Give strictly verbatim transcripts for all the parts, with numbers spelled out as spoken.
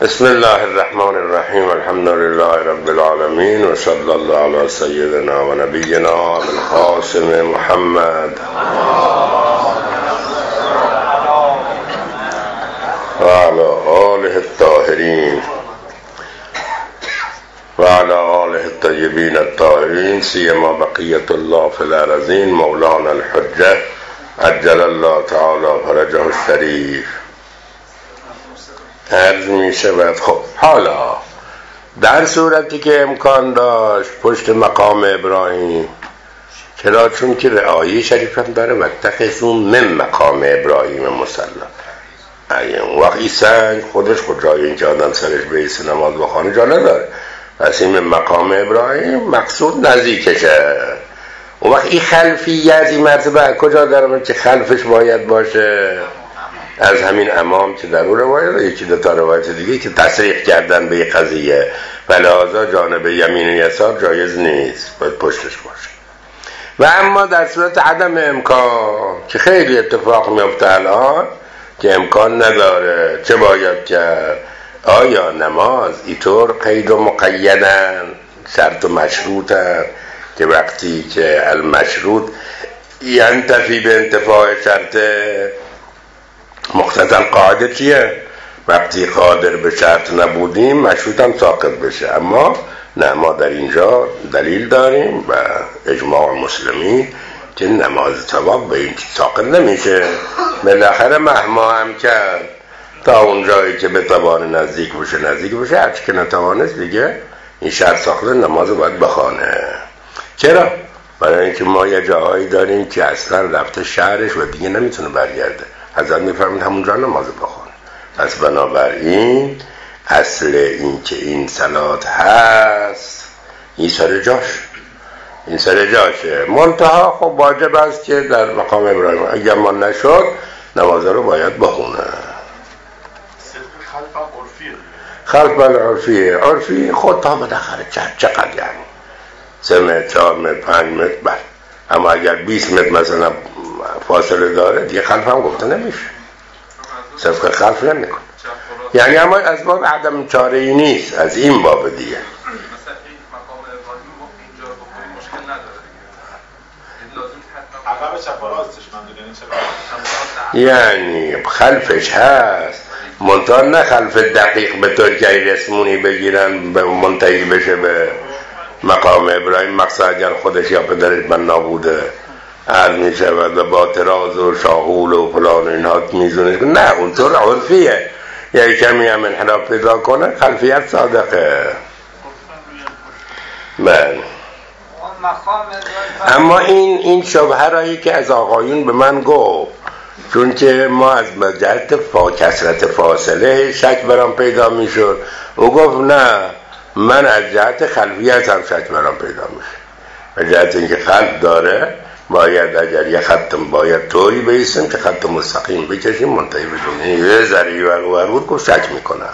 بسم الله الرحمن الرحیم الحمد لله رب العالمین و صلی الله علی سیدنا و نبینا القاسم محمد و علی آله الطاهرین و علی آله الطیبین الطاهرین سیما بقیت الله فی الارضین مولانا الحجه عجل الله تعالی فرجه الشریف. عرض می شود خب حالا در صورتی که امکان داشت پشت مقام ابراهیم، چرا؟ چون که رعایی شریف هم داره و تخذون من مقام ابراهیم مصلی. اون وقت این سنگ خودش خود جای اینکه آدم سرش بیسته نماز بخوانه جا نداره، پس این من مقام ابراهیم مقصود نزدیکشه. اون وقت این خلفیت این مرتبه کجا داره که خلفش باید باشه؟ از همین امام که در اون روایت یکی دو تا روایت دیگه که تصریح کردن به قضیه، ولهذا جانب یمین و یسار جایز نیست، باید پشتش باشه. و اما در صورت عدم امکان که خیلی اتفاق میفته الان که امکان نداره، چه باید کرد؟ آیا نماز اینطور قید و مقیدن، شرط و مشروطن که وقتی که المشروط ینتفی به انتفاع شرط مقتضی القاعده چیه؟ وقتی قادر به شرط نبودیم مشروط هم ساقط بشه. اما نه، ما در اینجا دلیل داریم و اجماع مسلمین که نماز طواف به این ساقط نمیشه. بالاخره مهما هم کرد تا اون جایی که به توان نزدیک بشه نزدیک بشه، هرچی که نتوانست دیگه این شرط ساقط نماز باید بخوانه. چرا؟ برای اینکه ما یه جاهایی داریم که اصلا رفته شهرش و دیگه نمیتونه برگرده، حضرت میفرمید همونجا نماز بخونه. پس بنابراین اصل این که این صلات هست این سر جاش این سر جاشه. منتها خب واجب است که در مقام ابراهیم اگر ما نشد نماز رو باید بخونه. خلف العرفیه عرفی خود تا بالاخره چقدر یعنی سه متر چهار متر پنج متر بر، اما اگر بیست متر مثلا فاصله داره دیگه خلف هم گفته نمیشه، صرف خلف نمیکن. یعنی اما از باب عدم چاره ای نیست، از این باب دیگه. یعنی خلفش هست، منتها نه خلف دقیق به طور که رسمونی بگیرن به منتهی بشه به مقام ابراهیم، مقصد اگر خودش یا پدرش بنا بوده عرض می شود و با تراز و شاغول و فلان اینها میزونه، نه اونطور عرفیه. یعنی کمی هم انحراف پیدا کنه خلفیت صادقه. من اما این این شبهه رایی که از آقایون به من گفت، چون که ما از جهت فا کسرت فاصله شک برام پیدا میشد، او گفت نه من از جهت خلفیت هم شک برام پیدا میشه. از جهت اینکه خلف داره باید اگر یه خط باید طوری بیستیم که خط مستقیم بکشیم منتهی بدونیم یه ذری ور بود که شک میکنه.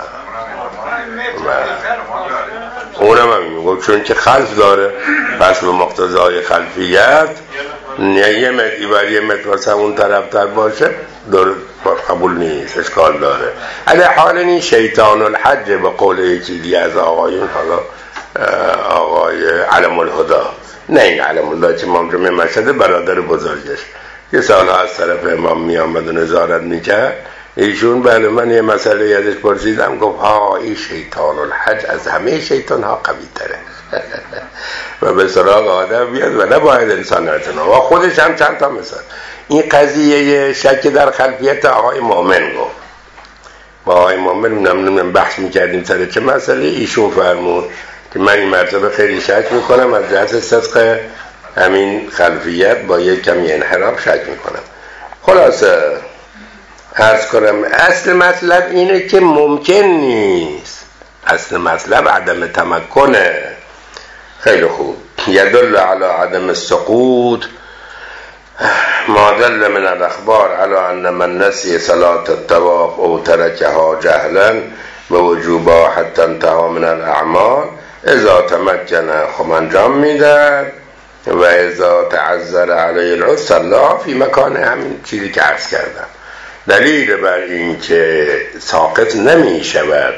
اونم هم میگو چون که خلف داره پس به مقتضای خلفیت یه متری بر یه متر واسه اون طرف تر باشه دور قبول نیست، اشکال داره. علی حال این شیطان الحج به قول یکی دیگه از آقایون، حالا آقای علم الهدا، نه این علم الله که امام جمعه مشهد برادر بزرگش یه سالها از طرف امام می آمد و نظارت میکرد، ایشون بله من یه مسئله یادش پرسیدم گفت ها این شیطان الحج از همه شیطان ها قوی تره و به سراغ آدم بیاد و نباید انسان نتونه. و خودش هم چند تا مثال این قضیه شک در خلفیت آقای مومن گفت. با آقای مومن نمیدونم بحث میکردیم سر چه مسئله، ایشون فرمود که من این مرتبه خیلی شک میکنم از جهت صدق همین خلفیت با یک کمی انحراف شک میکنم. خلاصه عرض کنم اصل مطلب اینه که ممکن نیست، اصل مطلب عدم تمکنه. خیلی خوب. یدل علی عدم السقوط ما دل من الاخبار علی ان من نسی صلاة الطواف او ترکها جهلا و وجوبا حتی انتها من الاعمال اذا تمکن خب انجام میدن و اذا تعذر علی العذر صلا فی مکان همین چیزی که عرض کردم. دلیل بر این که ساقط نمی شود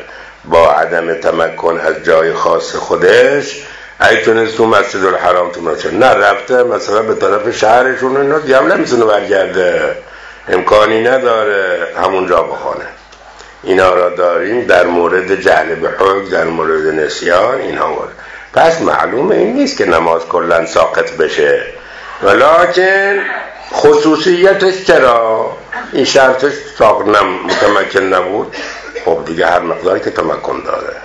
با عدم تمکن از جای خاص خودش اگه تونست تو مسجد الحرام تو مسجد نه رفته مثلا به طرف شهرشون اینا دیگه هم نمیتونه برگرده، امکانی نداره همونجا بخونه. اینا را داریم در مورد جهل به حکم، در مورد نسیان اینها مورد. پس معلومه این نیست که نماز کلن ساقط بشه، ولیکن خصوصیتش چرا این شرطش ساقط نم متمکن نبود، خب دیگه هر مقداری که تمکن داره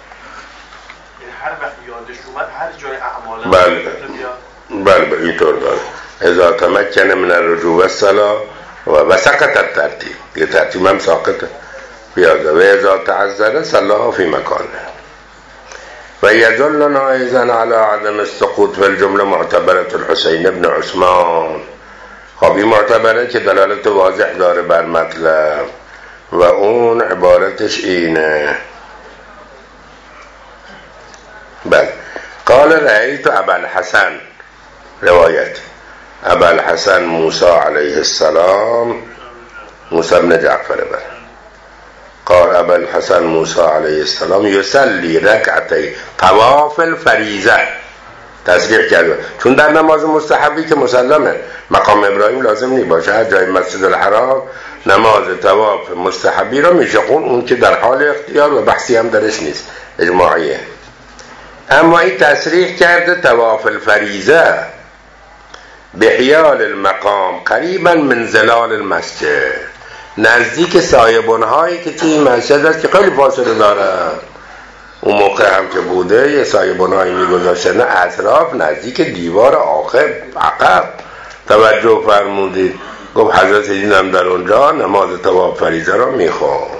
هر وقت یادش اومد هر جای اعمالا بله بله اینطور داره. اذا تمکن من الرجوع والصلاة و سقط الترتیب، یه ترتیب هم ساقطه بیاده. و اذا تعذر صلاة فی مکانه. و یدلنا ایضا علی عدم السقوط فی الجمله معتبرة الحسین بن عثمان. خب این معتبره که دلالت واضح داره بر مطلب و اون عبارتش اینه. بله قال رأيت ابا الحسن، روایت ابا الحسن موسی علیه السلام، موسی بن جعفر بن قال ابا الحسن موسی علیه السلام یصلی رکعتی طواف الفریضه، تصریح کرده چون در نماز مستحبی که مسلمه مقام ابراهیم لازم نی باشه، هر جای مسجد الحرام نماز طواف مستحبی را میشه خون، اون که در حال اختیار و بحثی هم درش نیست، اجماعیه. اما این تصریح کرده طواف الفریضه بحیال المقام قریبا من ظلال المسجد، نزدیک سایبان‌هایی که توی مسجد است که خیلی فاصله داره. اون موقع هم که بوده یه سایبان‌هایی میگذاشتن اطراف نزدیک دیوار آخر عقب. توجه فرمودید گفت حضرت دیدم در اونجا نماز طواف فریضه را میخوان.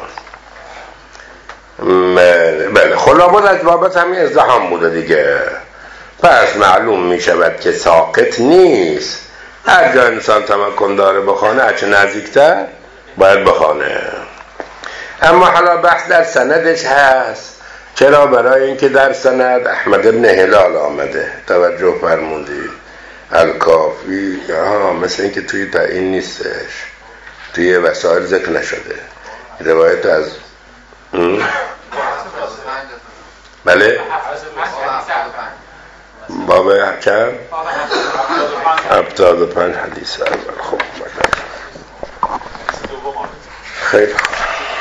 بله خلابات از بابت همین ازدحام بوده دیگه، پس معلوم می شود که ساقط نیست، هر جا انسان تمکن داره بخانه هرچه نزدیکتر باید بخانه. اما حالا بحث در سندش هست. چرا؟ برای اینکه در سند احمد بن هلال آمده. توجه فرمودید الکافی ها مثل اینکه توی تعیین نیستش، توی وسائل ذکر نشده. روایت از بله باب چند؟ هفتاد و پنج حدیث اول. خوب خیلی خوب.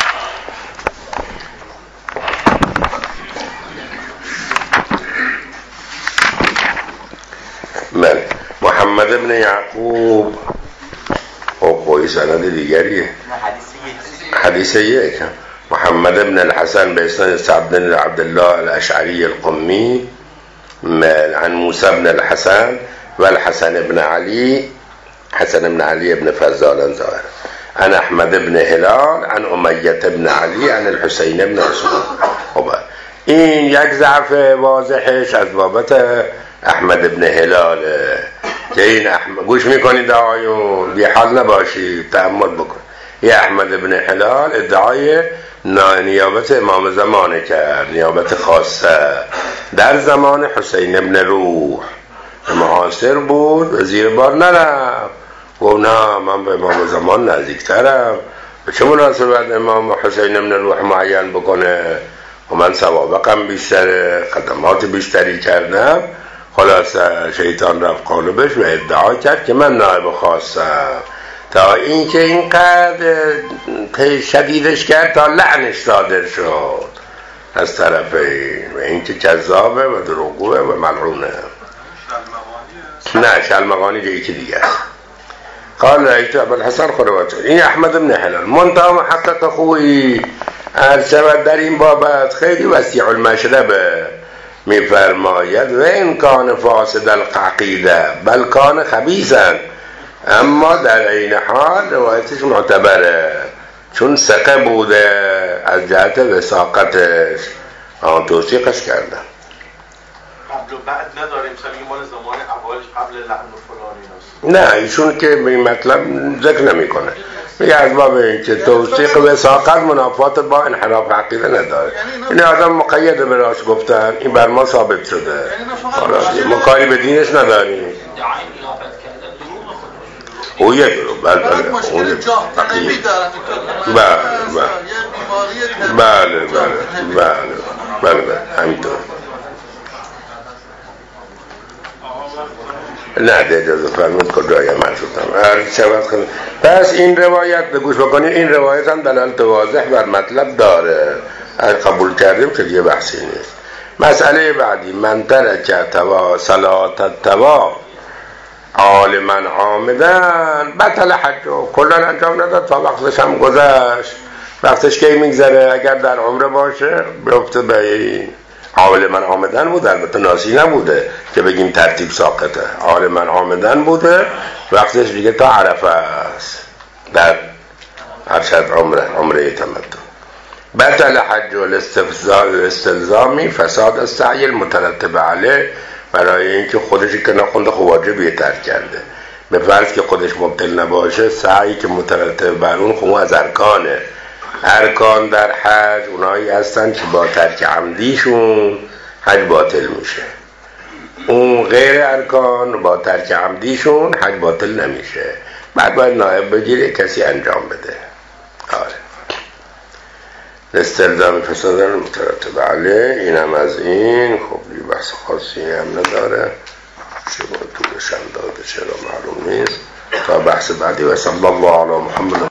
بله محمد ابن یعقوب او قوی سند دیگریه، حدیث یک. محمد ابن الحسن بإسناد سعد بن عبد الله الأشعري القمي عن موسى بن الحسن والحسن بن علي حسن بن علي بن فضال ظاهر عن أحمد بن هلال عن أمية بن علي عن الحسين بن عثمان. این یک ضعف واضحش از بابت احمد بن هلال که این احمد گوش میکنید آقایون بی حال نباشید تأمل بکن. یه احمد بن هلال ادعای نیابت امام زمانه کرد، نیابت خاصه در زمان حسین بن روح معاصر بود و زیر بار نرفت. گفت نه من به امام زمان نزدیکترم، به چه مناسبت امام حسین بن روح معین بکنه و من سوابقم بیشتره، خدمات بیشتری کردم. خلاصه شیطان رفت قالبش و ادعا کرد که من نائب خاصم، تا اینکه اینقدر شدیدش کرد تا لعنش صادر شد از طرف این، و اینکه کذابه و دروغگوه و ملعونه. نه شلمغانی دیگه یکی دیگه است. قال رأيت ابا الحسن خلوته. این احمد بن هلال منتهى محقق خویی از شود در این بابت خیلی وسیع المشربه، میفرماید و این کان فاسد العقیده بل کان خبیثا، اما در این حال روایتش معتبره چون ثقه بوده از جهت وثاقتش، آن توثیقش کردن. قبل و بعد نداریم مثلا مال زمان اولش قبل لعن و فلان ایناست. نه ایشون که به این مطلب ذکر نمیکنه، میگه از باب این که توثیق وثاقت منافات با انحراف عقیده نداره. این آدم مقید به راست گفتن، این بر ما ثابت شده، ما کاری به دینش نداریم. او یه گروه بله بله مشکل جاه طلبی دارن بله بله بله بله بله بله همینطور. نه ده اجازه فرمود کجایی من شدم هر شود کنم. پس این روایت به گوش بکنید، این روایت هم دلالت واضح بر مطلب داره، اگه قبول کردیم که یه بحثی نیست. مسئله بعدی، من ترک توا صلات التوا عالما عامدن بطل حجو، کلا انجام نداد تا وقتش هم گذشت. وقتش کی میگذره؟ اگر در عمره باشه بیفته به عالما عامدن بود، البته ناسی نبوده که بگیم ترتیب ساقطه، عالما عامدن بوده، وقتش دیگه تا عرفه است در ارشد عمره عمره تمتع. بطل حج الاستلزامی فساد السعی المترتب علیه، برای اینکه خودش که نخونده خب واجبیه ترک کرده، به فرض که خودش مبتل نباشه سعی که مترتب بر اون خب از ارکانه. ارکان در حج اونایی هستن که با ترک عمدیشون حج باطل میشه، اون غیر ارکان با ترک عمدیشون حج باطل نمیشه، بعد باید نائب بگیره کسی انجام بده. آره استلزام فساد مترتب علیه، اینم از این. خب یه بحث خاصی هم نداره، چه با طولش هم داده چرا معلوم نیست. تا بحث بعدی و صلی الله علی محمد.